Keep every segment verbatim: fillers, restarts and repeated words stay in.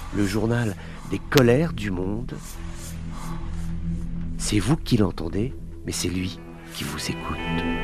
le journal des colères du monde. C'est vous qui l'entendez, mais c'est lui qui vous écoute.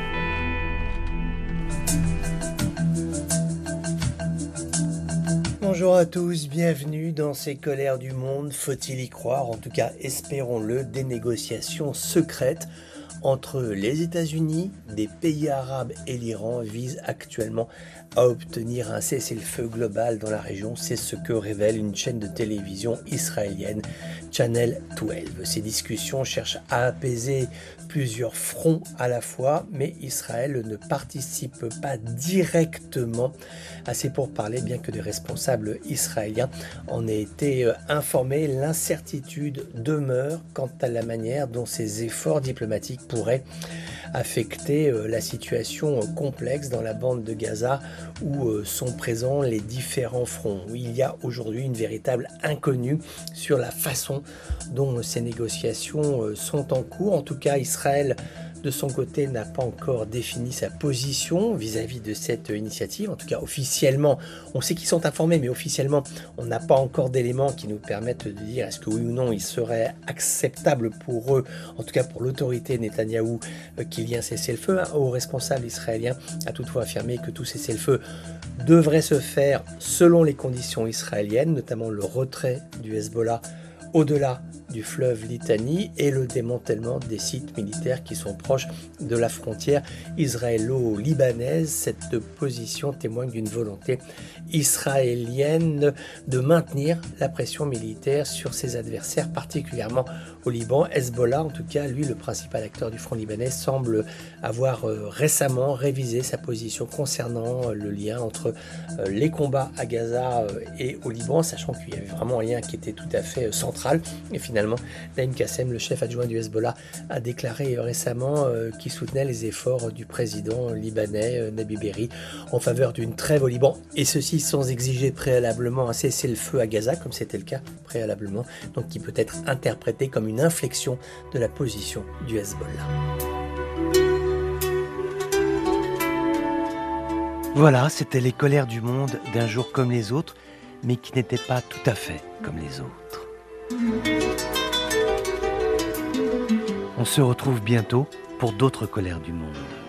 Bonjour à tous, bienvenue dans ces colères du monde. Faut-il y croire? En tout cas, espérons-le, des négociations secrètes entre les États-Unis, des pays arabes et l'Iran visent actuellement à obtenir un cessez-le-feu global dans la région. C'est ce que révèle une chaîne de télévision israélienne, Channel douze. Ces discussions cherchent à apaiser plusieurs fronts à la fois, mais Israël ne participe pas directement à ces pourparlers, bien que des responsables israéliens en aient été informés. L'incertitude demeure quant à la manière dont ces efforts diplomatiques pourraient affecter la situation complexe dans la bande de Gaza où sont présents les différents fronts. Où il y a aujourd'hui une véritable inconnue sur la façon dont ces négociations sont en cours. En tout cas, Israël, de son côté, n'a pas encore défini sa position vis-à-vis de cette initiative. En tout cas, officiellement, on sait qu'ils sont informés, mais officiellement, on n'a pas encore d'éléments qui nous permettent de dire est-ce que oui ou non il serait acceptable pour eux, en tout cas pour l'autorité Netanyahou, qu'il y ait un cessez-le-feu. Un haut responsable israélien a toutefois affirmé que tout cessez-le-feu devrait se faire selon les conditions israéliennes, notamment le retrait du Hezbollah au-delà du fleuve Litani et le démantèlement des sites militaires qui sont proches de la frontière israélo-libanaise. Cette position témoigne d'une volonté israélienne de maintenir la pression militaire sur ses adversaires, particulièrement au Liban. Hezbollah, en tout cas, lui, le principal acteur du front libanais, semble avoir euh, récemment révisé sa position concernant euh, le lien entre euh, les combats à Gaza euh, et au Liban, sachant qu'il y avait vraiment un lien qui était tout à fait euh, central. Et finalement, Naïm Kassem, le chef adjoint du Hezbollah, a déclaré récemment euh, qu'il soutenait les efforts du président libanais euh, Nabi Berri en faveur d'une trêve au Liban, et ceci sans exiger préalablement un cessez-le-feu à Gaza, comme c'était le cas préalablement, donc qui peut être interprété comme une inflexion de la position du Hezbollah. Voilà, c'était les colères du monde d'un jour comme les autres, mais qui n'étaient pas tout à fait comme les autres. On se retrouve bientôt pour d'autres colères du monde.